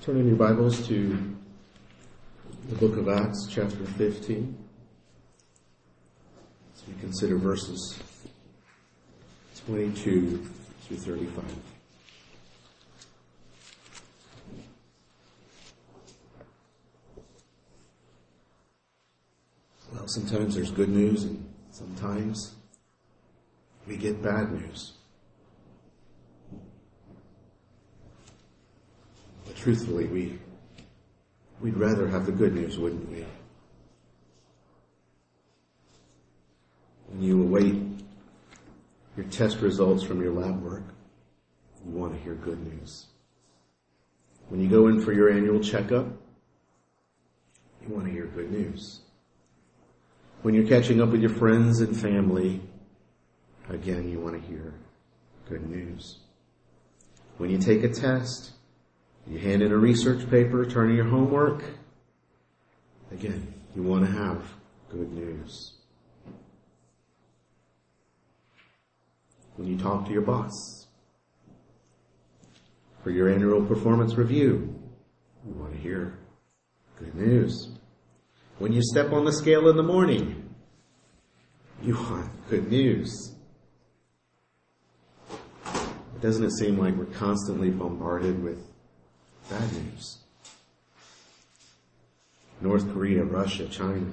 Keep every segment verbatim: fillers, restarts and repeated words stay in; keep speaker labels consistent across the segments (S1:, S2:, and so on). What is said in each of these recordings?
S1: Turn in your Bibles to the book of Acts, chapter fifteen. As we consider verses twenty-two through thirty-five. Well, sometimes there's good news and sometimes we get bad news. But truthfully, we, we'd rather have the good news, wouldn't we? When you await your test results from your lab work, you want to hear good news. When you go in for your annual checkup, you want to hear good news. When you're catching up with your friends and family, again, you want to hear good news. When you take a test, you hand in a research paper, turn in your homework, again, you want to have good news. When you talk to your boss for your annual performance review, you want to hear good news. When you step on the scale in the morning, you want good news. Doesn't it seem like we're constantly bombarded with bad news? North Korea, Russia, China,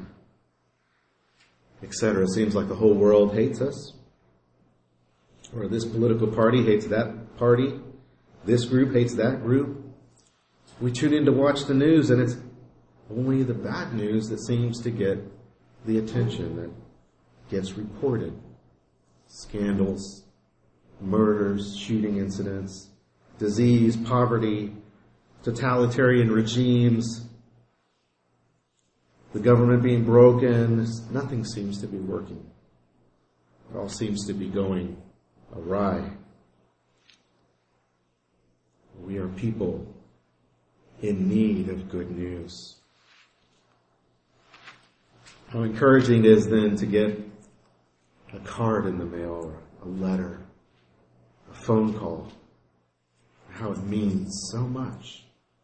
S1: et cetera. It seems like the whole world hates us. Or this political party hates that party. This group hates that group. We tune in to watch the news and it's only the bad news that seems to get the attention, that gets reported. Scandals, murders, shooting incidents, disease, poverty, totalitarian regimes, the government being broken. Nothing seems to be working. It all seems to be going awry. We are people in need of good news. How encouraging it is then to get a card in the mail, or a letter, a phone call. How it means so much.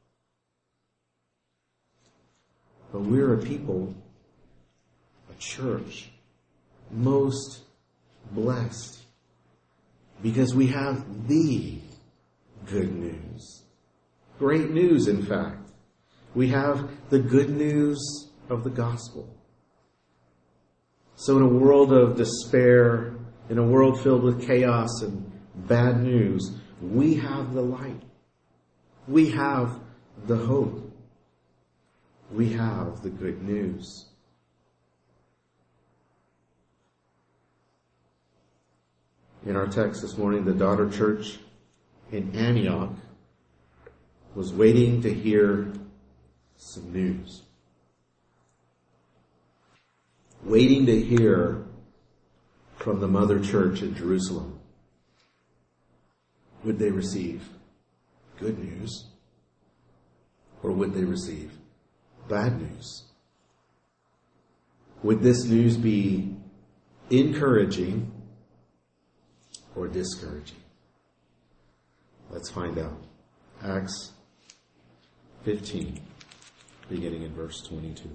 S1: But we're a people, a church, most blessed because we have the good news. Great news, in fact. We have the good news of the gospel. So in a world of despair, in a world filled with chaos and bad news, we have the light. We have the hope. We have the good news. In our text this morning, the daughter church in Antioch was waiting to hear some news. Waiting to hear from the mother church in Jerusalem. Would they receive good news? Or would they receive bad news? Would this news be encouraging or discouraging? Let's find out. Acts fifteen, beginning in verse twenty-two.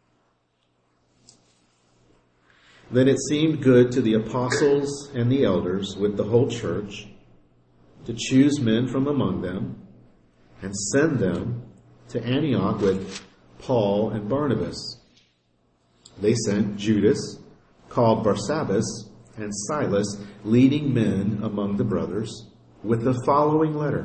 S1: Then it seemed good to the apostles and the elders with the whole church to choose men from among them and send them to Antioch with Paul and Barnabas. They sent Judas, called Barsabbas, and Silas, leading men among the brothers, with the following letter.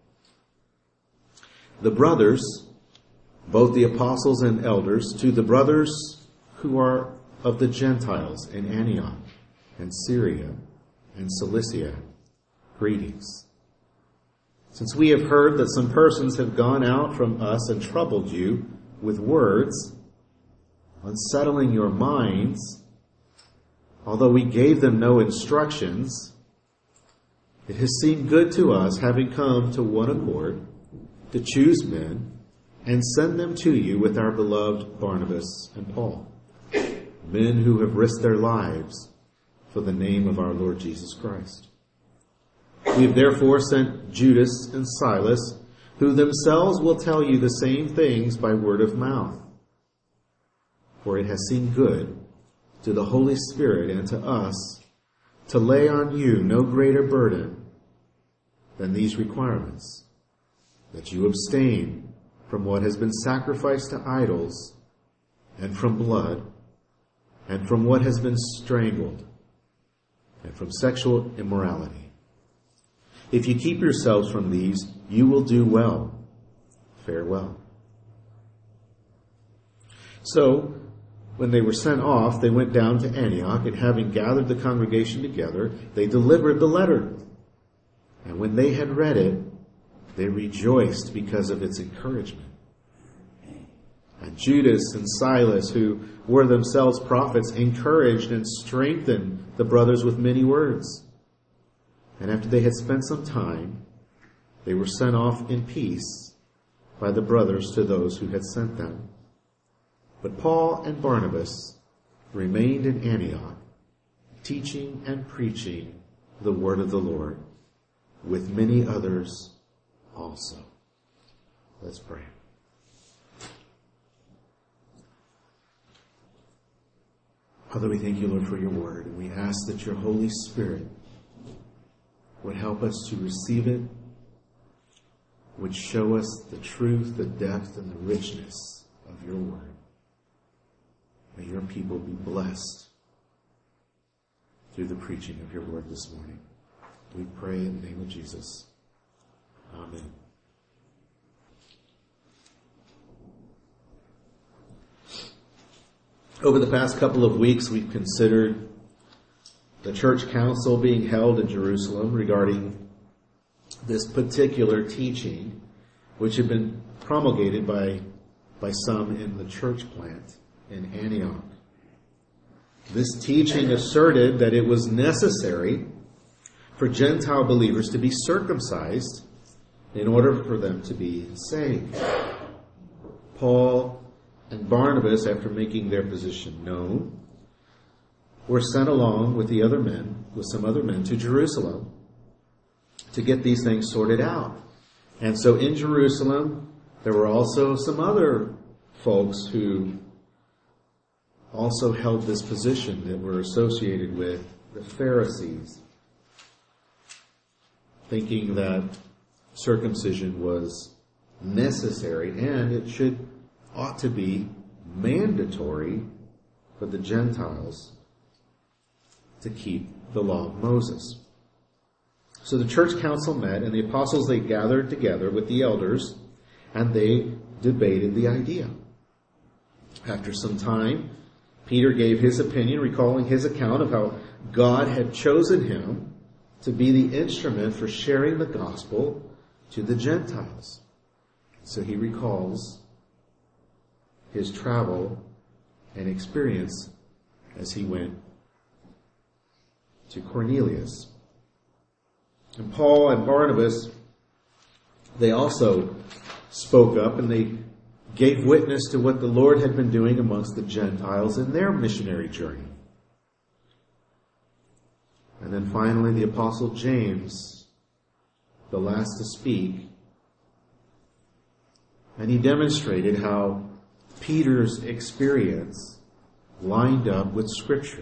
S1: The brothers, both the apostles and elders, to the brothers who are of the Gentiles in Antioch and Syria and Cilicia, greetings. Since we have heard that some persons have gone out from us and troubled you with words, unsettling your minds, although we gave them no instructions, it has seemed good to us, having come to one accord, to choose men and send them to you with our beloved Barnabas and Paul, men who have risked their lives for the name of our Lord Jesus Christ. We have therefore sent Judas and Silas, who themselves will tell you the same things by word of mouth. For it has seemed good to the Holy Spirit and to us to lay on you no greater burden than these requirements, that you abstain from what has been sacrificed to idols, and from blood, and from what has been strangled, and from sexual immorality. If you keep yourselves from these, you will do well. Farewell. So, when they were sent off, they went down to Antioch, and having gathered the congregation together, they delivered the letter. And when they had read it, they rejoiced because of its encouragement. And Judas and Silas, who were themselves prophets, encouraged and strengthened the brothers with many words. And after they had spent some time, they were sent off in peace by the brothers to those who had sent them. But Paul and Barnabas remained in Antioch, teaching and preaching the word of the Lord, with many others also. Let's pray. Father, we thank you, Lord, for your word, and we ask that your Holy Spirit would help us to receive it, would show us the truth, the depth, and the richness of your word. May your people be blessed through the preaching of your word this morning. We pray in the name of Jesus. Amen. Over the past couple of weeks, we've considered the church council being held in Jerusalem regarding this particular teaching, which had been promulgated by, by some in the church plant in Antioch. This teaching asserted that it was necessary for Gentile believers to be circumcised in order for them to be saved. Paul and Barnabas, after making their position known, were sent along with the other men, with some other men, to Jerusalem to get these things sorted out. And so in Jerusalem, there were also some other folks who also held this position that were associated with the Pharisees, thinking that circumcision was necessary and it should ought to be mandatory for the Gentiles to keep the law of Moses. So the church council met, and the apostles, they gathered together with the elders, and they debated the idea. After some time, Peter gave his opinion, recalling his account of how God had chosen him to be the instrument for sharing the gospel to the Gentiles. So he recalls his travel and experience as he went to Cornelius. And Paul and Barnabas, they also spoke up and they gave witness to what the Lord had been doing amongst the Gentiles in their missionary journey. And then finally the Apostle James, the last to speak, and he demonstrated how Peter's experience lined up with Scripture.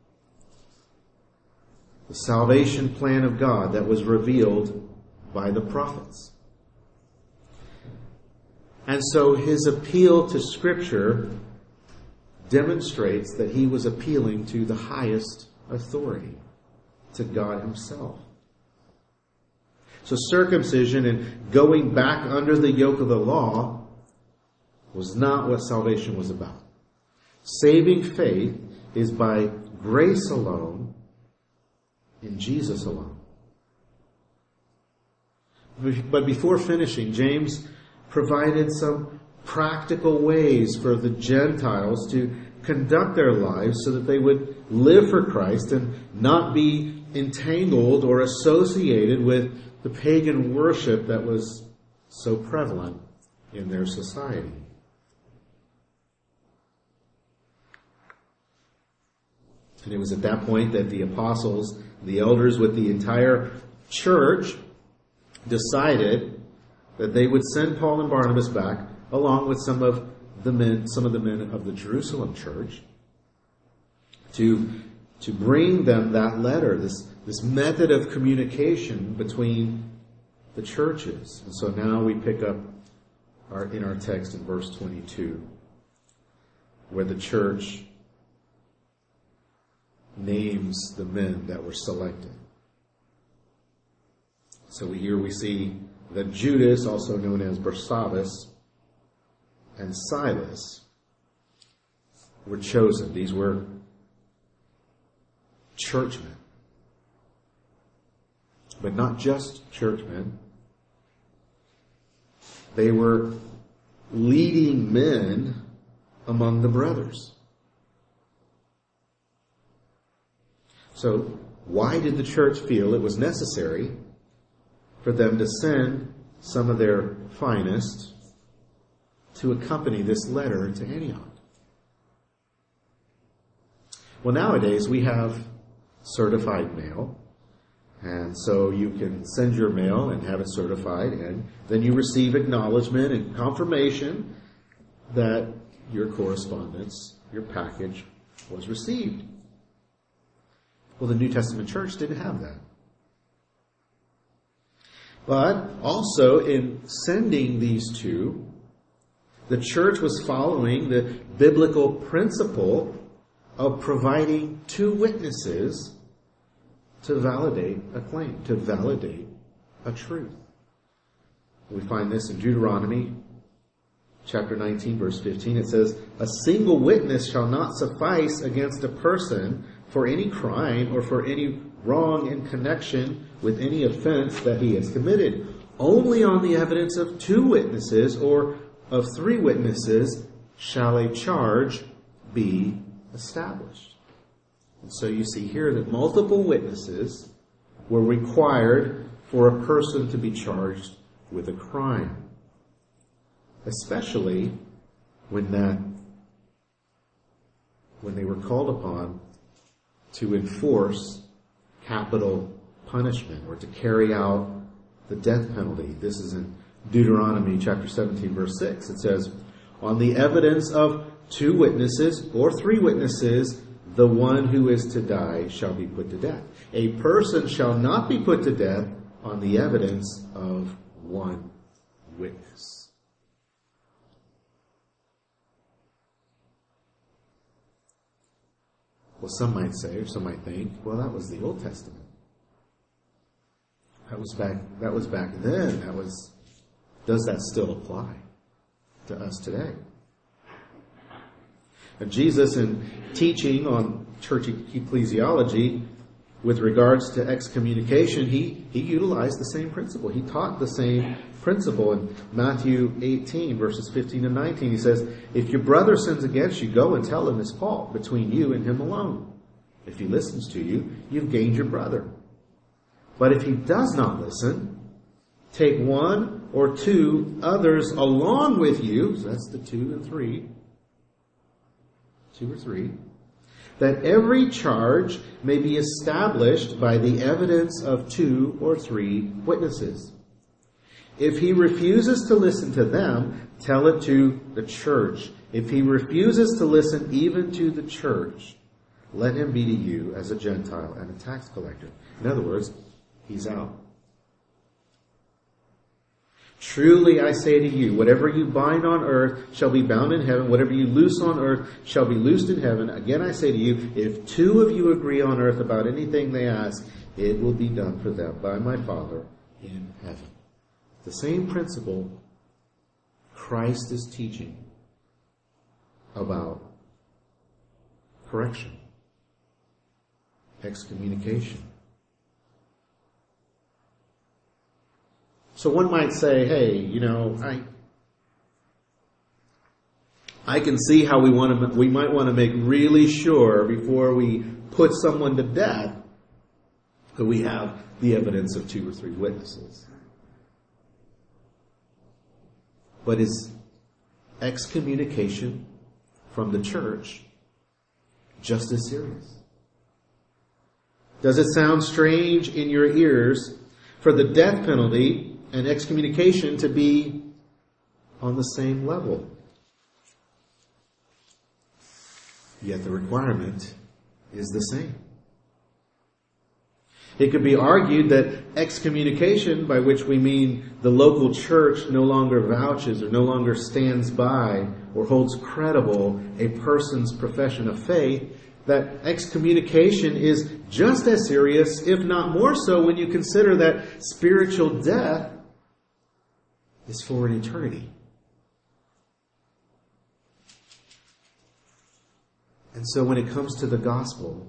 S1: The salvation plan of God that was revealed by the prophets. And so his appeal to Scripture demonstrates that he was appealing to the highest authority, to God himself. So circumcision and going back under the yoke of the law was not what salvation was about. Saving faith is by grace alone, in Jesus alone. But before finishing, James provided some practical ways for the Gentiles to conduct their lives so that they would live for Christ and not be entangled or associated with the pagan worship that was so prevalent in their society. And it was at that point that the apostles, the elders with the entire church, decided that they would send Paul and Barnabas back, along with some of the men, some of the men of the Jerusalem church, to, to bring them that letter, this, this method of communication between the churches. And so now we pick up our, in our text in verse twenty-two, where the church names the men that were selected. So here we see that Judas, also known as Barsabbas, and Silas were chosen. These were churchmen. But not just churchmen. They were leading men among the brothers. So why did the church feel it was necessary for them to send some of their finest to accompany this letter to Antioch? Well, nowadays we have certified mail, and so you can send your mail and have it certified, and then you receive acknowledgement and confirmation that your correspondence, your package, was received. Well, the New Testament church didn't have that. But also in sending these two, the church was following the biblical principle of providing two witnesses to validate a claim, to validate a truth. We find this in Deuteronomy chapter nineteen, verse fifteen. It says, "A single witness shall not suffice against a person for any crime or for any wrong in connection with any offense that he has committed. Only on the evidence of two witnesses or of three witnesses shall a charge be established." And so you see here that multiple witnesses were required for a person to be charged with a crime, especially when that when they were called upon to enforce capital punishment or to carry out the death penalty. This is in Deuteronomy chapter seventeen, verse six. It says, "On the evidence of two witnesses or three witnesses, the one who is to die shall be put to death. A person shall not be put to death on the evidence of one witness." Well, some might say, or some might think, well, that was the Old Testament. That was back, that was back then. That was, does that still apply to us today? And Jesus, in teaching on church ecclesiology with regards to excommunication, he, he utilized the same principle. He taught the same principle in Matthew eighteen, verses fifteen and nineteen. He says, "If your brother sins against you, go and tell him his fault between you and him alone. If he listens to you, you've gained your brother. But if he does not listen, take one or two others along with you," so that's the two and three, two or three, "that every charge may be established by the evidence of two or three witnesses. If he refuses to listen to them, tell it to the church. If he refuses to listen even to the church, let him be to you as a Gentile and a tax collector." In other words, he's out. "Truly I say to you, whatever you bind on earth shall be bound in heaven. Whatever you loose on earth shall be loosed in heaven. Again I say to you, if two of you agree on earth about anything they ask, it will be done for them by my Father in heaven." The same principle Christ is teaching about correction, excommunication. So one might say, hey, you know, I I can see how we want to we might want to make really sure before we put someone to death that we have the evidence of two or three witnesses. But is excommunication from the church just as serious? Does it sound strange in your ears for the death penalty and excommunication to be on the same level. Yet the requirement is the same. It could be argued that excommunication, by which we mean the local church no longer vouches or no longer stands by or holds credible a person's profession of faith, that excommunication is just as serious, if not more so, when you consider that spiritual death is for an eternity. And so when it comes to the gospel,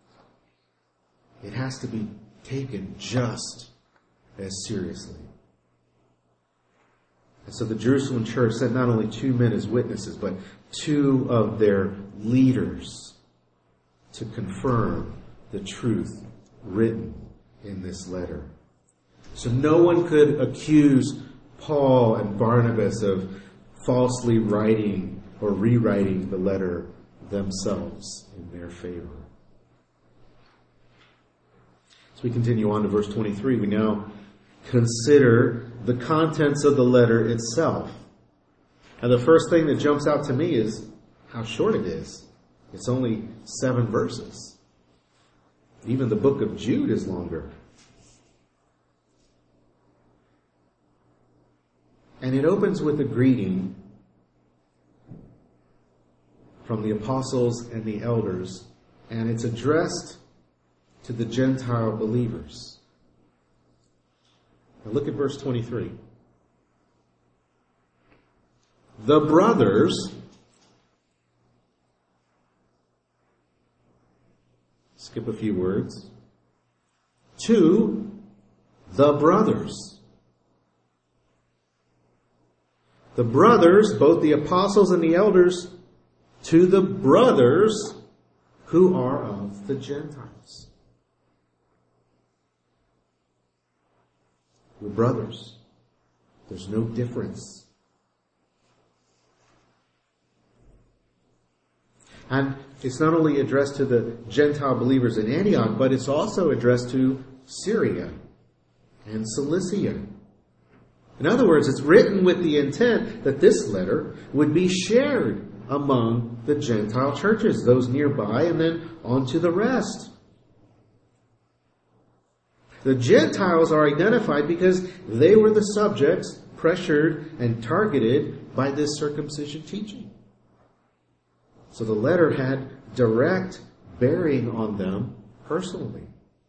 S1: it has to be taken just as seriously. And so the Jerusalem church sent not only two men as witnesses, but two of their leaders to confirm the truth written in this letter. So no one could accuse Paul and Barnabas of falsely writing or rewriting the letter themselves in their favor. As we continue on to verse twenty-three, we now consider the contents of the letter itself. And the first thing that jumps out to me is how short it is. It's only seven verses. Even the book of Jude is longer. And it opens with a greeting from the apostles and the elders, and it's addressed to the Gentile believers. Now look at verse twenty-three. The brothers, skip a few words, to the brothers. The brothers, both the apostles and the elders, to the brothers who are of the Gentiles. We're brothers. There's no difference. And it's not only addressed to the Gentile believers in Antioch, but it's also addressed to Syria and Cilicia. In other words, it's written with the intent that this letter would be shared among the Gentile churches, those nearby, and then on to the rest. The Gentiles are identified because they were the subjects pressured and targeted by this circumcision teaching. So the letter had direct bearing on them personally.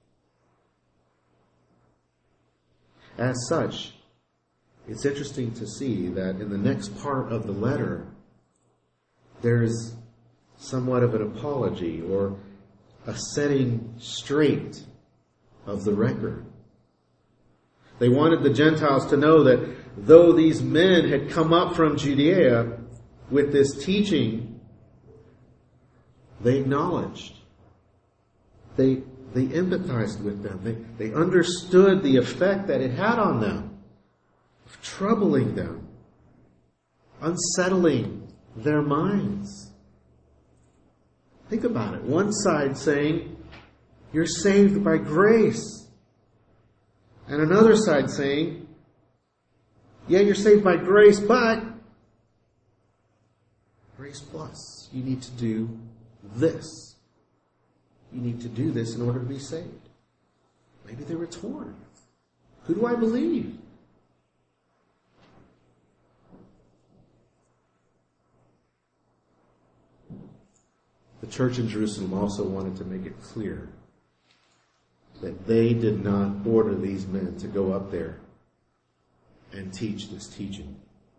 S1: As such, it's interesting to see that in the next part of the letter, there's somewhat of an apology or a setting straight of the record. They wanted the Gentiles to know that though these men had come up from Judea with this teaching, they acknowledged. They, they empathized with them. They, they understood the effect that it had on them, of troubling them, unsettling their minds. Think about it. One side saying, you're saved by grace. And another side saying, yeah, you're saved by grace, but grace plus. You need to do this. You need to do this in order to be saved. Maybe they were torn. Who do I believe? The church in Jerusalem also wanted to make it clear that they did not order these men to go up there and teach this teaching.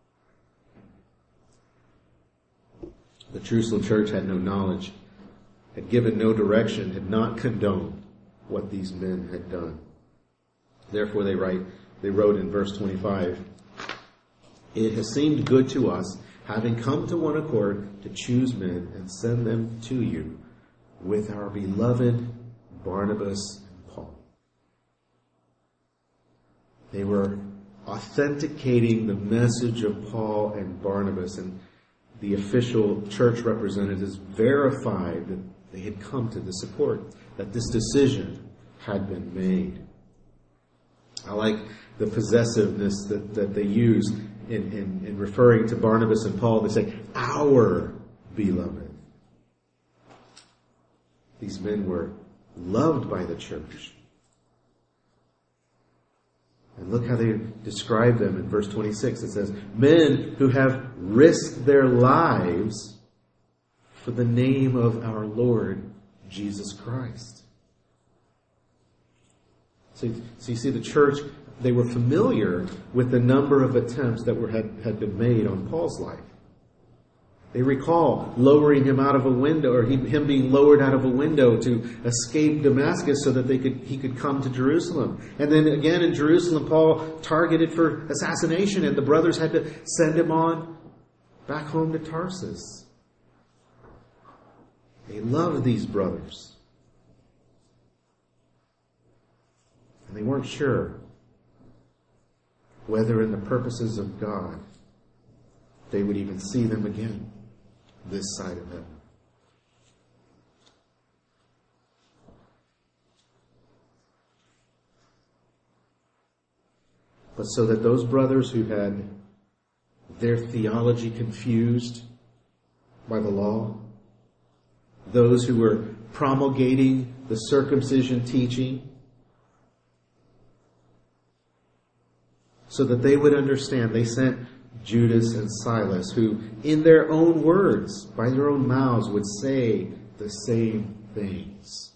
S1: The Jerusalem church had no knowledge, had given no direction, had not condoned what these men had done. Therefore they write, they wrote in verse twenty-five, "It has seemed good to us, having come to one accord, to choose men and send them to you with our beloved Barnabas and Paul." They were authenticating the message of Paul and Barnabas, and the official church representatives verified that they had come to the support, that this decision had been made. I like the possessiveness that, that they use in, in, in referring to Barnabas and Paul. They say, our beloved. These men were loved by the church. And look how they describe them in verse twenty-six. It says, men who have risked their lives for the name of our Lord Jesus Christ. So, so you see, the church, they were familiar with the number of attempts that were had, had been made on Paul's life. They recall lowering him out of a window, or he, him being lowered out of a window to escape Damascus so that they could he could come to Jerusalem. And then again in Jerusalem, Paul targeted for assassination, and the brothers had to send him on back home to Tarsus. They loved these brothers. And they weren't sure whether in the purposes of God they would even see them again this side of heaven. But so that those brothers who had their theology confused by the law, those who were promulgating the circumcision teaching, so that they would understand, they sent Judas and Silas, who in their own words, by their own mouths, would say the same things.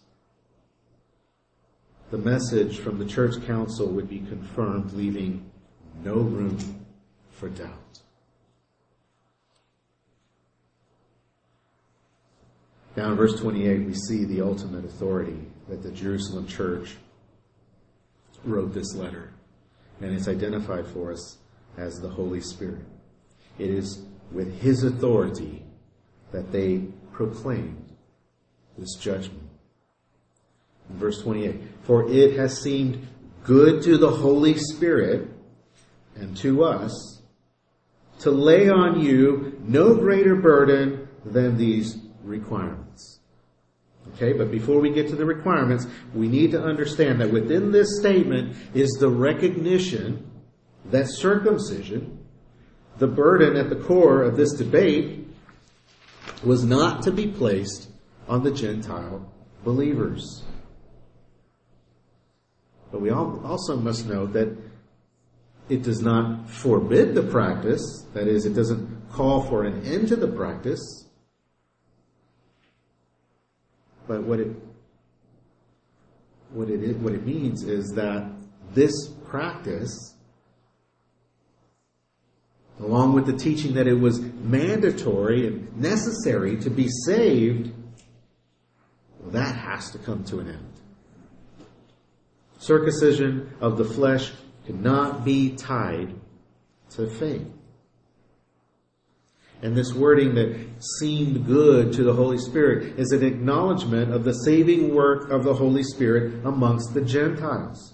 S1: The message from the church council would be confirmed, leaving no room for doubt. Now in verse twenty-eight, we see the ultimate authority that the Jerusalem church wrote this letter. And it's identified for us as the Holy Spirit. It is with His authority that they proclaimed this judgment. In verse twenty-eight, for it has seemed good to the Holy Spirit and to us to lay on you no greater burden than these requirements. Okay, but before we get to the requirements, we need to understand that within this statement is the recognition that circumcision, the burden at the core of this debate, was not to be placed on the Gentile believers. But we also must note that it does not forbid the practice. That is, it doesn't call for an end to the practice. But what it what it what it means is that this practice, along with the teaching that it was mandatory and necessary to be saved, well, that has to come to an end. Circumcision of the flesh cannot be tied to faith. And this wording that seemed good to the Holy Spirit is an acknowledgement of the saving work of the Holy Spirit amongst the Gentiles.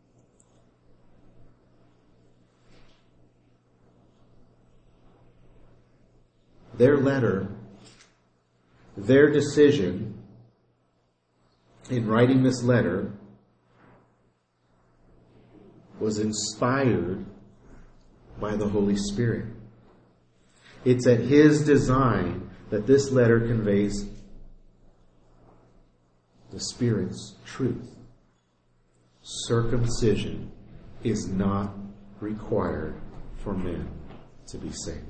S1: Their letter, their decision in writing this letter was inspired by the Holy Spirit. It's at His design that this letter conveys the Spirit's truth. Circumcision is not required for men to be saved.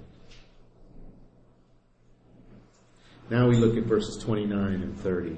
S1: Now we look at verses twenty-nine and thirty.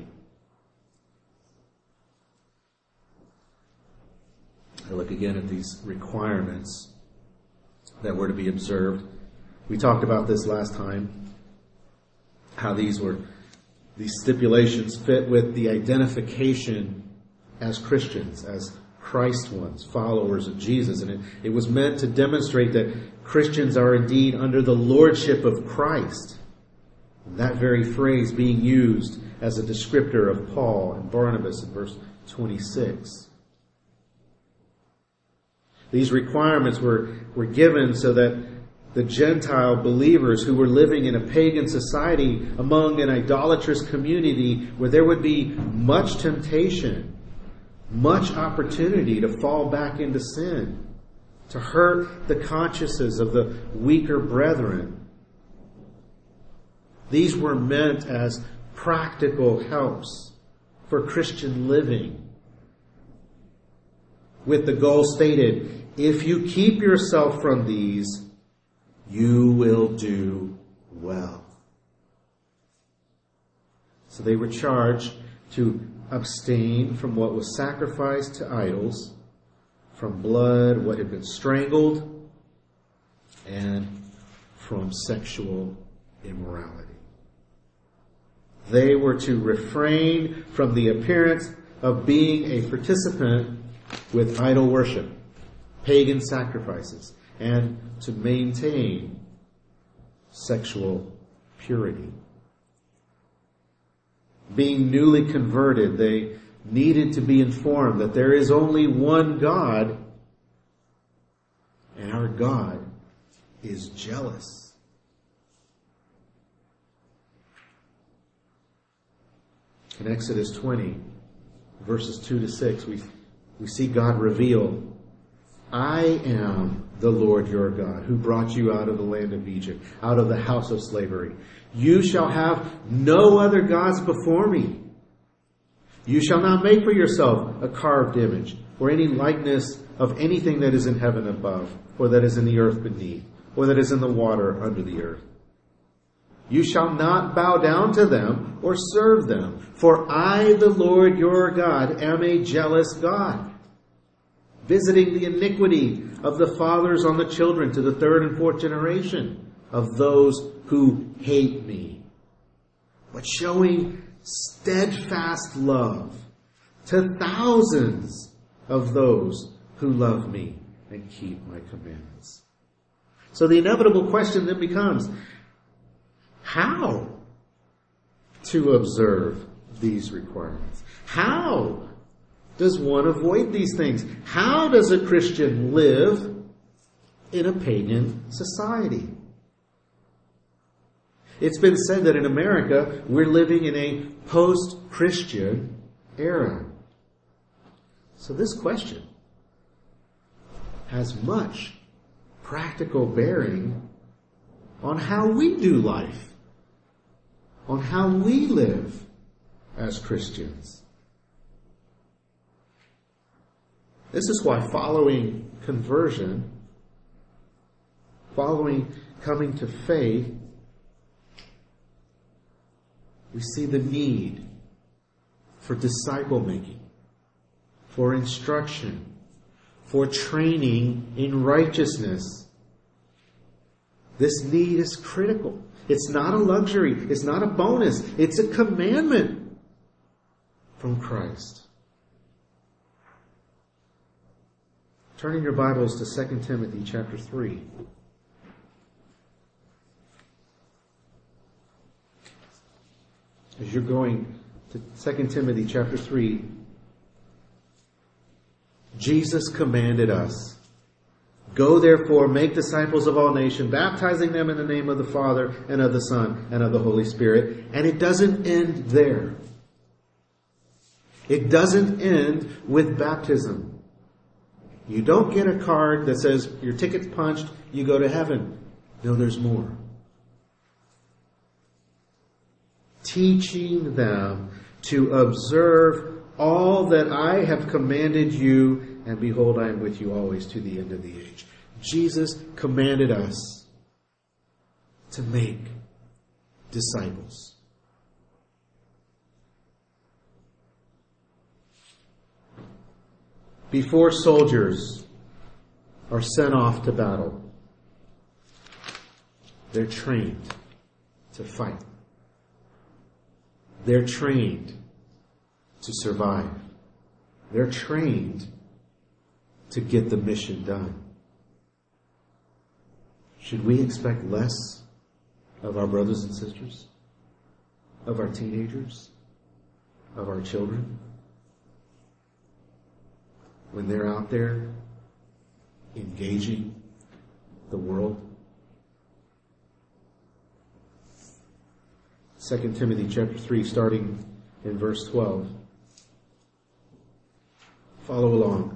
S1: I look again at these requirements that were to be observed. We talked about this last time, how these were, these stipulations fit with the identification as Christians, as Christ ones, followers of Jesus. And it, it was meant to demonstrate that Christians are indeed under the lordship of Christ. And that very phrase being used as a descriptor of Paul and Barnabas in verse twenty-six. These requirements were, were given so that the Gentile believers who were living in a pagan society among an idolatrous community where there would be much temptation, much opportunity to fall back into sin, to hurt the consciences of the weaker brethren. These were meant as practical helps for Christian living, with the goal stated, if you keep yourself from these, you will do well. So they were charged to abstain from what was sacrificed to idols, from blood, what had been strangled, and from sexual immorality. They were to refrain from the appearance of being a participant with idol worship, pagan sacrifices, and to maintain sexual purity. Being newly converted, they needed to be informed that there is only one God, and our God is jealous. In Exodus twenty, verses two to six, we, we see God reveal, I am the Lord your God, who brought you out of the land of Egypt, out of the house of slavery. You shall have no other gods before me. You shall not make for yourself a carved image, or any likeness of anything that is in heaven above, or that is in the earth beneath, or that is in the water under the earth. You shall not bow down to them or serve them, for I, the Lord your God, am a jealous God, visiting the iniquity of the fathers on the children to the third and fourth generation of those who hate me, but showing steadfast love to thousands of those who love me and keep my commandments. So the inevitable question then becomes, how to observe these requirements? How does one avoid these things? How does a Christian live in a pagan society? It's been said that in America, we're living in a post-Christian era. So this question has much practical bearing on how we do life, on how we live as Christians. This is why following conversion, following coming to faith, we see the need for disciple making, for instruction, for training in righteousness. This need is critical. It's not a luxury. It's not a bonus. It's a commandment from Christ. Turning your Bibles to Second Timothy chapter three. As you're going to Second Timothy chapter three, Jesus commanded us, go therefore, make disciples of all nations, baptizing them in the name of the Father and of the Son and of the Holy Spirit. And it doesn't end there. It doesn't end with baptism. You don't get a card that says your ticket's punched, you go to heaven. No, there's more. Teaching them to observe all that I have commanded you, and behold, I am with you always to the end of the age. Jesus commanded us to make disciples. Before soldiers are sent off to battle, they're trained to fight. They're trained to survive. They're trained to get the mission done. Should we expect less of our brothers and sisters? Of our teenagers? Of our children? When they're out there engaging the world? Second Timothy chapter three, starting in verse twelve. Follow along.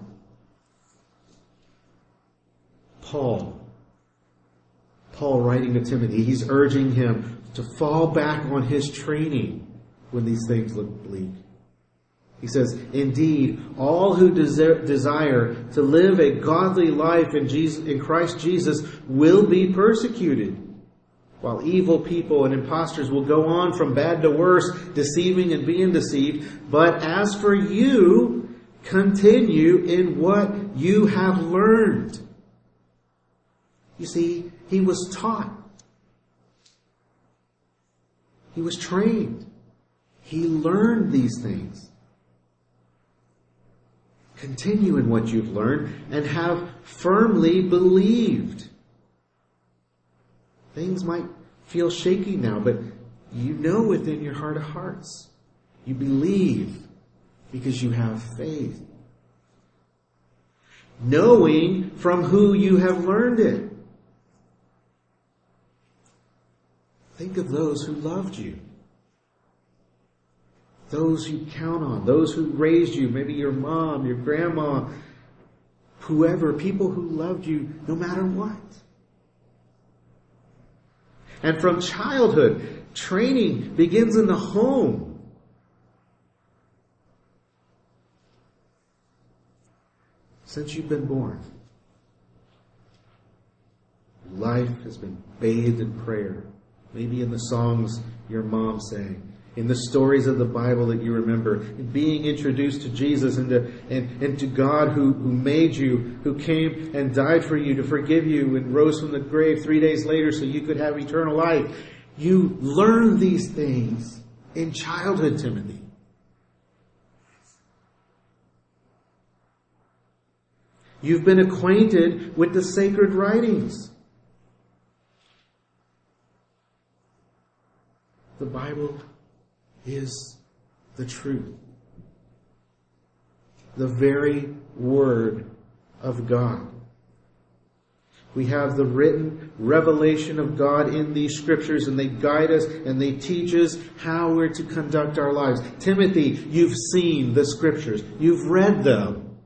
S1: Paul. Paul writing to Timothy, he's urging him to fall back on his training when these things look bleak. He says, indeed, all who desire, desire to live a godly life in, Jesus, in Christ Jesus will be persecuted, while evil people and impostors will go on from bad to worse, deceiving and being deceived. But as for you, continue in what you have learned. You see, he was taught. He was trained. He learned these things. Continue in what you've learned and have firmly believed. Things might feel shaky now, but you know within your heart of hearts. You believe because you have faith. Knowing from who you have learned it. Think of those who loved you. Those you count on. Those who raised you. Maybe your mom, your grandma, whoever. People who loved you no matter what. And from childhood, training begins in the home. Since you've been born, life has been bathed in prayer. Maybe in the songs your mom sang, in the stories of the Bible that you remember, in being introduced to Jesus and to, and, and to God who, who made you, who came and died for you to forgive you and rose from the grave three days later so you could have eternal life. You learn these things in childhood, Timothy. You've been acquainted with the sacred writings. The Bible is the truth. The very Word of God. We have the written revelation of God in these Scriptures, and they guide us and they teach us how we're to conduct our lives. Timothy, you've seen the Scriptures. You've read them.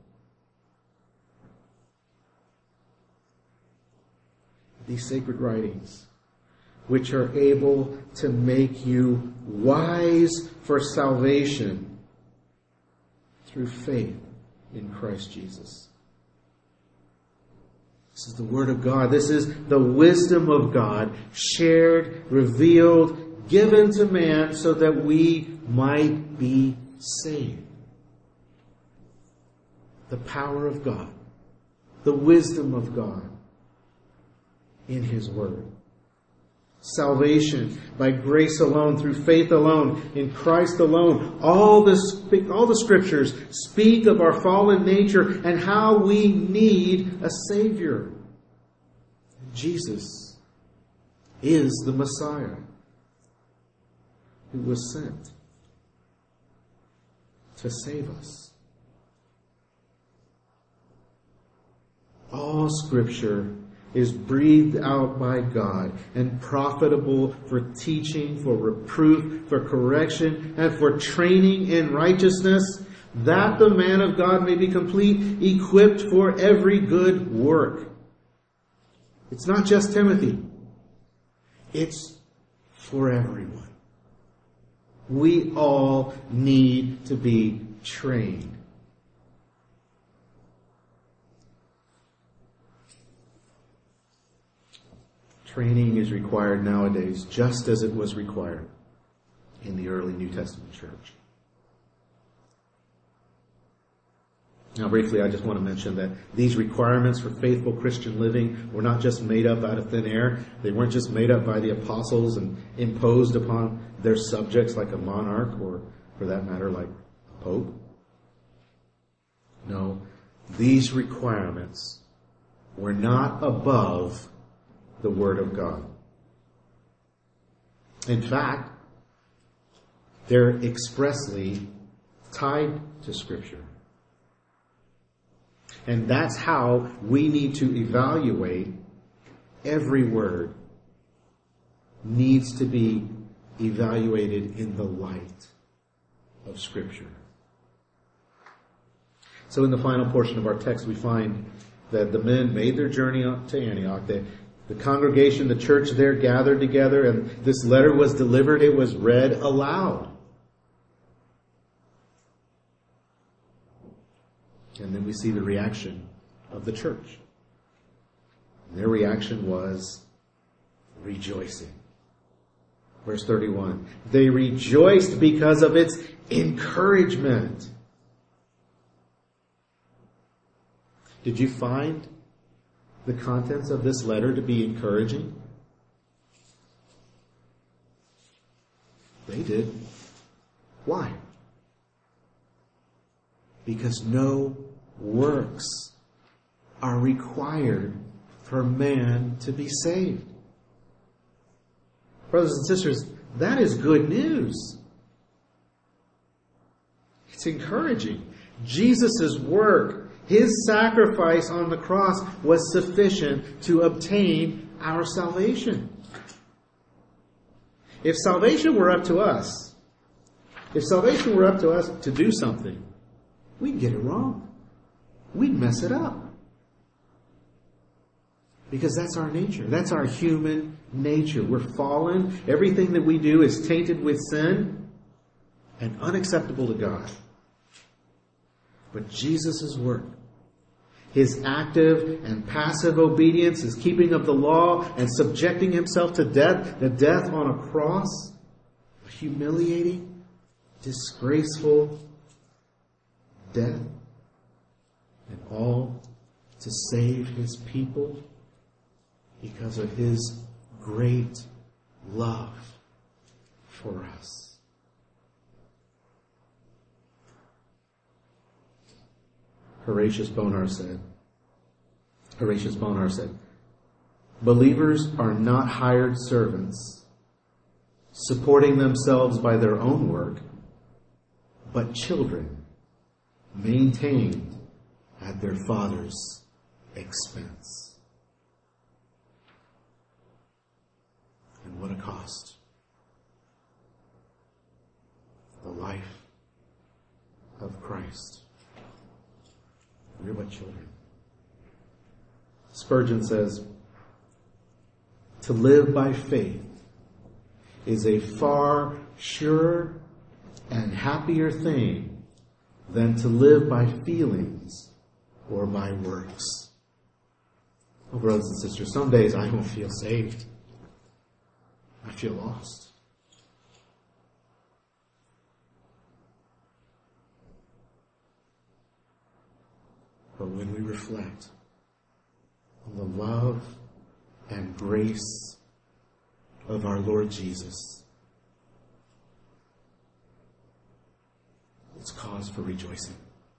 S1: These sacred writings, which are able to make you wise for salvation through faith in Christ Jesus. This is the Word of God. This is the wisdom of God, shared, revealed, given to man so that we might be saved. The power of God, the wisdom of God in His Word. Salvation by grace alone, through faith alone, in Christ alone. All the, all the Scriptures speak of our fallen nature and how we need a Savior. Jesus is the Messiah who was sent to save us. All Scripture is breathed out by God and profitable for teaching, for reproof, for correction, and for training in righteousness, that the man of God may be complete, equipped for every good work. It's not just Timothy. It's for everyone. We all need to be trained. Training is required nowadays just as it was required in the early New Testament church. Now briefly, I just want to mention that these requirements for faithful Christian living were not just made up out of thin air. They weren't just made up by the apostles and imposed upon their subjects like a monarch or, for that matter, like a pope. No, these requirements were not above the Word of God. In fact, they're expressly tied to Scripture. And that's how we need to evaluate every word. Needs to be evaluated in the light of Scripture. So in the final portion of our text, we find that the men made their journey to Antioch. They, the congregation, the church there gathered together, and this letter was delivered. It was read aloud. And then we see the reaction of the church. Their reaction was rejoicing. Verse thirty-one, they rejoiced because of its encouragement. Did you find the contents of this letter to be encouraging? They did. Why? Because no works are required for man to be saved. Brothers and sisters, that is good news. It's encouraging. Jesus' work, His sacrifice on the cross was sufficient to obtain our salvation. If salvation were up to us, if salvation were up to us to do something, we'd get it wrong. We'd mess it up. Because that's our nature. That's our human nature. We're fallen. Everything that we do is tainted with sin and unacceptable to God. But Jesus' work, His active and passive obedience, His keeping of the law and subjecting Himself to death, the death on a cross, a humiliating, disgraceful death, and all to save His people because of His great love for us. Horatius Bonar said, Horatius Bonar said, believers are not hired servants, supporting themselves by their own work, but children maintained at their father's expense. And what a cost. The life of Christ. We're but children. Spurgeon says, to live by faith is a far surer and happier thing than to live by feelings or by works. Oh, brothers and sisters, some days I don't feel saved. I feel lost. But when we reflect on the love and grace of our Lord Jesus, it's cause for rejoicing.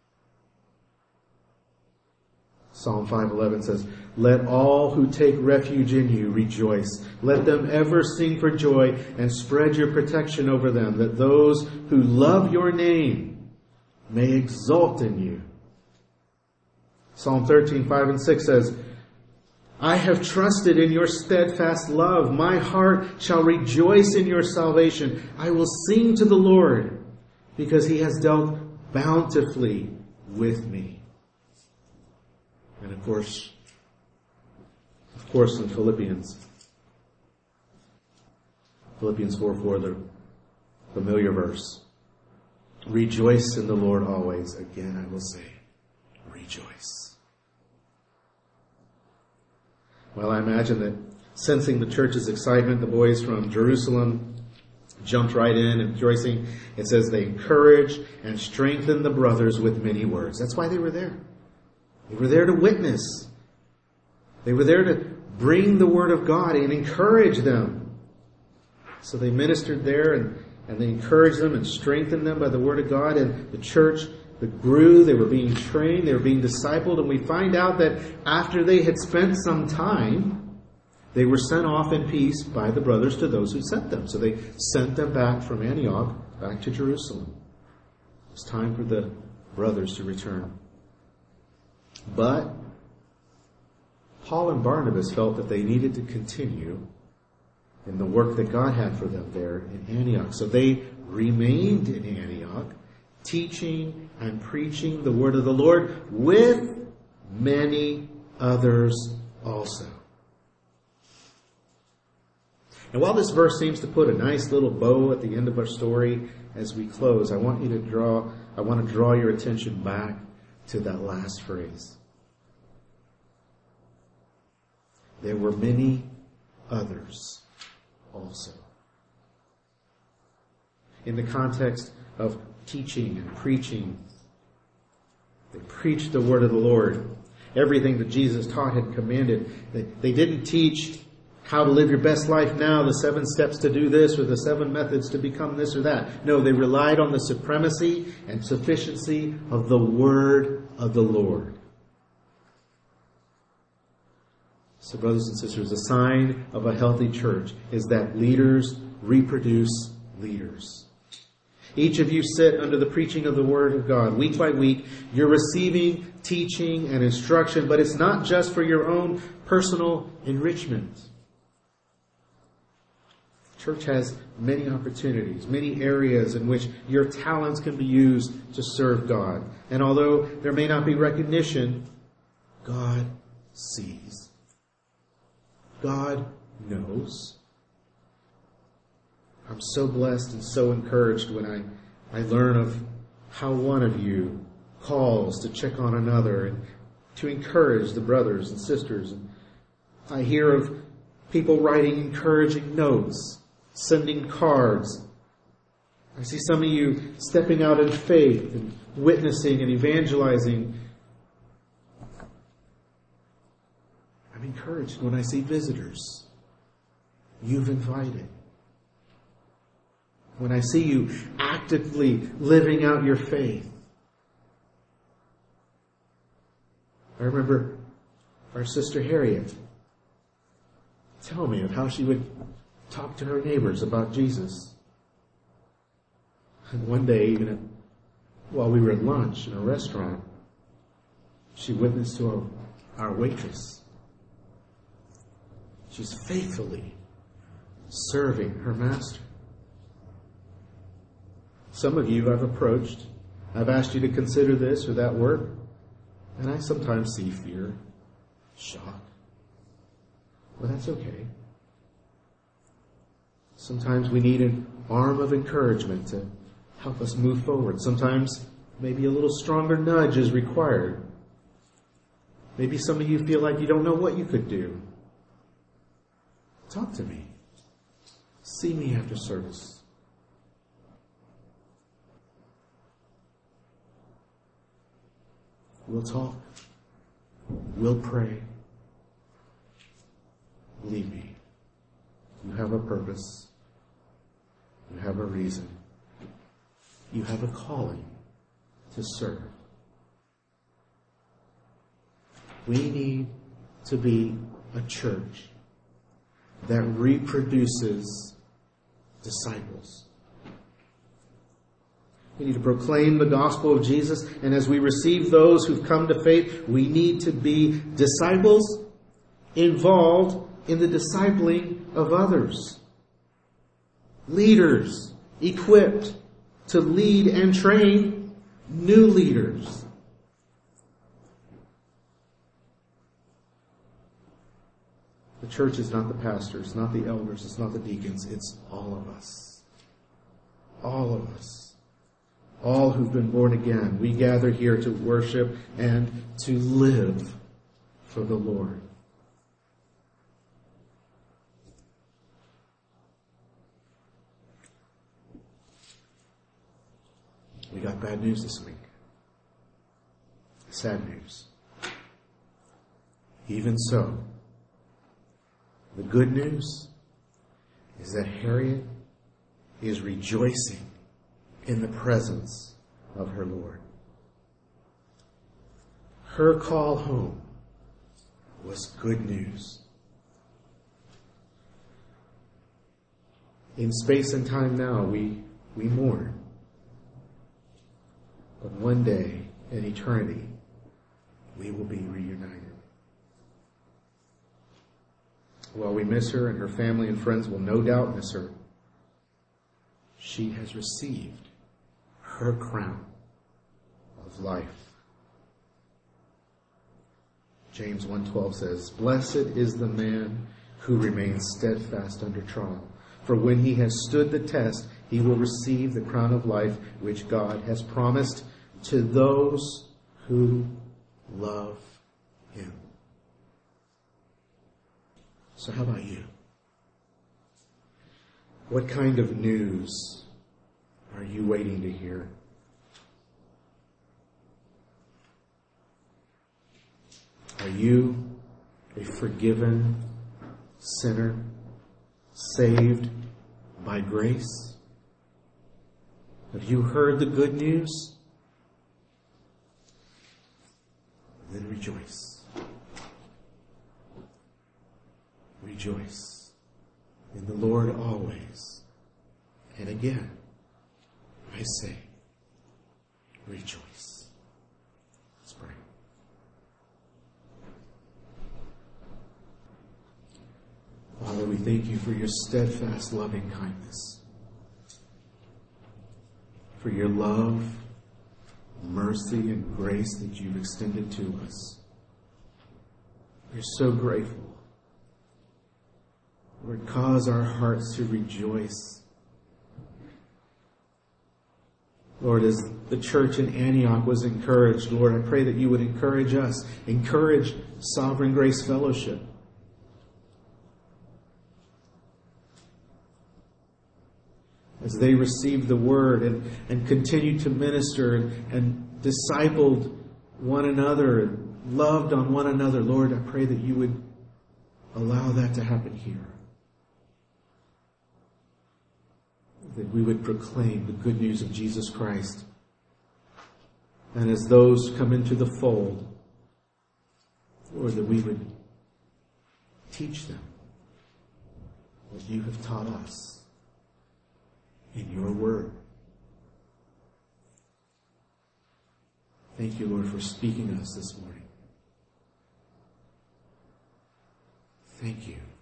S1: Psalm five eleven says, let all who take refuge in you rejoice. Let them ever sing for joy and spread your protection over them, that those who love your name may exult in you. Psalm thirteen, five and six says, I have trusted in your steadfast love. My heart shall rejoice in your salvation. I will sing to the Lord because He has dealt bountifully with me. And of course, of course in Philippians, Philippians four four, the familiar verse, rejoice in the Lord always. Again, I will say, rejoice. Well, I imagine that sensing the church's excitement, the boys from Jerusalem jumped right in and rejoicing. It says they encouraged and strengthened the brothers with many words. That's why they were there. They were there to witness. They were there to bring the word of God and encourage them. So they ministered there and, and they encouraged them and strengthened them by the word of God. And the church that grew, they were being trained, they were being discipled. And we find out that after they had spent some time, they were sent off in peace by the brothers to those who sent them. So they sent them back from Antioch, back to Jerusalem. It was time for the brothers to return. But Paul and Barnabas felt that they needed to continue in the work that God had for them there in Antioch. So they remained in Antioch, teaching and preaching the word of the Lord with many others also. And while this verse seems to put a nice little bow at the end of our story as we close, I want you to draw, I want to draw your attention back to that last phrase. There were many others also. In the context of teaching and preaching, they preached the word of the Lord. Everything that Jesus taught and commanded. They, they didn't teach how to live your best life now, the seven steps to do this, or the seven methods to become this or that. No, they relied on the supremacy and sufficiency of the word of the Lord. So, brothers and sisters, a sign of a healthy church is that leaders reproduce leaders. Each of you sit under the preaching of the Word of God. Week by week, you're receiving teaching and instruction, but it's not just for your own personal enrichment. Church has many opportunities, many areas in which your talents can be used to serve God. And although there may not be recognition, God sees. God knows. I'm so blessed and so encouraged when I, I learn of how one of you calls to check on another and to encourage the brothers and sisters. And I hear of people writing encouraging notes, sending cards. I see some of you stepping out in faith and witnessing and evangelizing. I'm encouraged when I see visitors you've invited. When I see you actively living out your faith. I remember our sister Harriet tell me of how she would talk to her neighbors about Jesus. And one day, even at, while we were at lunch in a restaurant, she witnessed to our, our waitress. She's faithfully serving her master. Some of you I've approached. I've asked you to consider this or that work. And I sometimes see fear, shock. Well, that's okay. Sometimes we need an arm of encouragement to help us move forward. Sometimes maybe a little stronger nudge is required. Maybe some of you feel like you don't know what you could do. Talk to me. See me after service. We'll talk. We'll pray. Believe me, you have a purpose. You have a reason. You have a calling to serve. We need to be a church that reproduces disciples. We need to proclaim the gospel of Jesus, and as we receive those who've come to faith, we need to be disciples involved in the discipling of others. Leaders equipped to lead and train new leaders. The church is not the pastors, not the elders, it's not the deacons, it's all of us. All of us. All who've been born again. We gather here to worship and to live for the Lord. We got bad news this week. Sad news. Even so, the good news is that Harriet is rejoicing in the presence of her Lord. Her call home was good news. In space and time now, we, we mourn. But one day, in eternity, we will be reunited. While we miss her, and her family and friends will no doubt miss her, she has received her crown. of life. James one twelve says, "Blessed is the man who remains steadfast under trial. For when he has stood the test, he will receive the crown of life which God has promised to those who love him." So how about you? What kind of news are you waiting to hear? Are you a forgiven sinner, saved by grace? Have you heard the good news? Then rejoice. Rejoice in the Lord always. And again, I say, rejoice. Let's pray. Father, we thank you for your steadfast loving kindness, for your love, mercy, and grace that you've extended to us. We're so grateful. Lord, cause our hearts to rejoice. Lord, as the church in Antioch was encouraged, Lord, I pray that you would encourage us, encourage Sovereign Grace Fellowship. As they received the word and, and continued to minister and, and discipled one another and loved on one another, Lord, I pray that you would allow that to happen here. That we would proclaim the good news of Jesus Christ. And as those come into the fold, Lord, that we would teach them what you have taught us in your word. Thank you, Lord, for speaking to us this morning. Thank you.